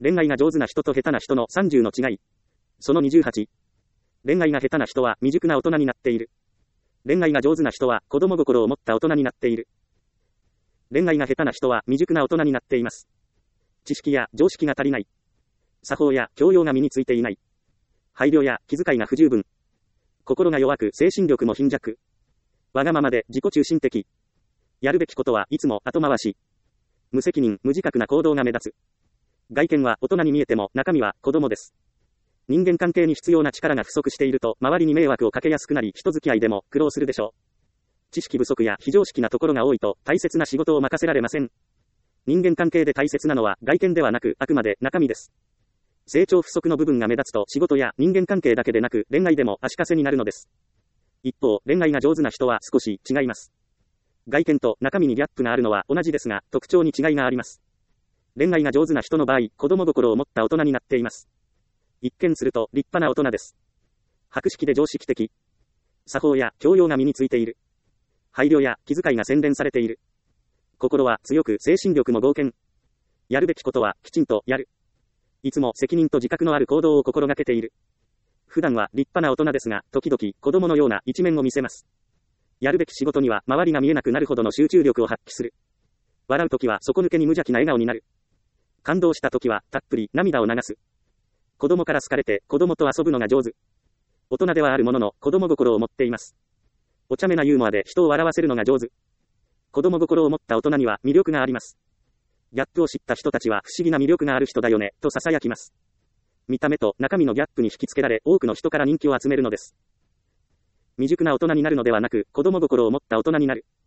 恋愛が上手な人と下手な人の30の違い。その28。恋愛が下手な人は未熟な大人になっている。恋愛が上手な人は子供心を持った大人になっている。恋愛が下手な人は未熟な大人になっています。知識や常識が足りない。作法や教養が身についていない。配慮や気遣いが不十分。心が弱く精神力も貧弱。わがままで自己中心的。やるべきことはいつも後回し。無責任、無自覚な行動が目立つ。外見は大人に見えても中身は子供です。人間関係に必要な力が不足していると周りに迷惑をかけやすくなり人付き合いでも苦労するでしょう。知識不足や非常識なところが多いと大切な仕事を任せられません。人間関係で大切なのは外見ではなくあくまで中身です。成長不足の部分が目立つと仕事や人間関係だけでなく恋愛でも足かせになるのです。一方、恋愛が上手な人は少し違います。外見と中身にギャップがあるのは同じですが特徴に違いがあります。恋愛が上手な人の場合、子供心を持った大人になっています。一見すると立派な大人です。博識で常識的。作法や教養が身についている。配慮や気遣いが洗練されている。心は強く精神力も剛健。やるべきことはきちんとやる。いつも責任と自覚のある行動を心がけている。普段は立派な大人ですが、時々子供のような一面を見せます。やるべき仕事には周りが見えなくなるほどの集中力を発揮する。笑うときは底抜けに無邪気な笑顔になる。感動したときはたっぷり涙を流す。子供から好かれて子供と遊ぶのが上手。大人ではあるものの子供心を持っています。お茶目なユーモアで人を笑わせるのが上手。子供心を持った大人には魅力があります。ギャップを知った人たちは不思議な魅力がある人だよね、と囁きます。見た目と中身のギャップに引きつけられ多くの人から人気を集めるのです。未熟な大人になるのではなく子供心を持った大人になる。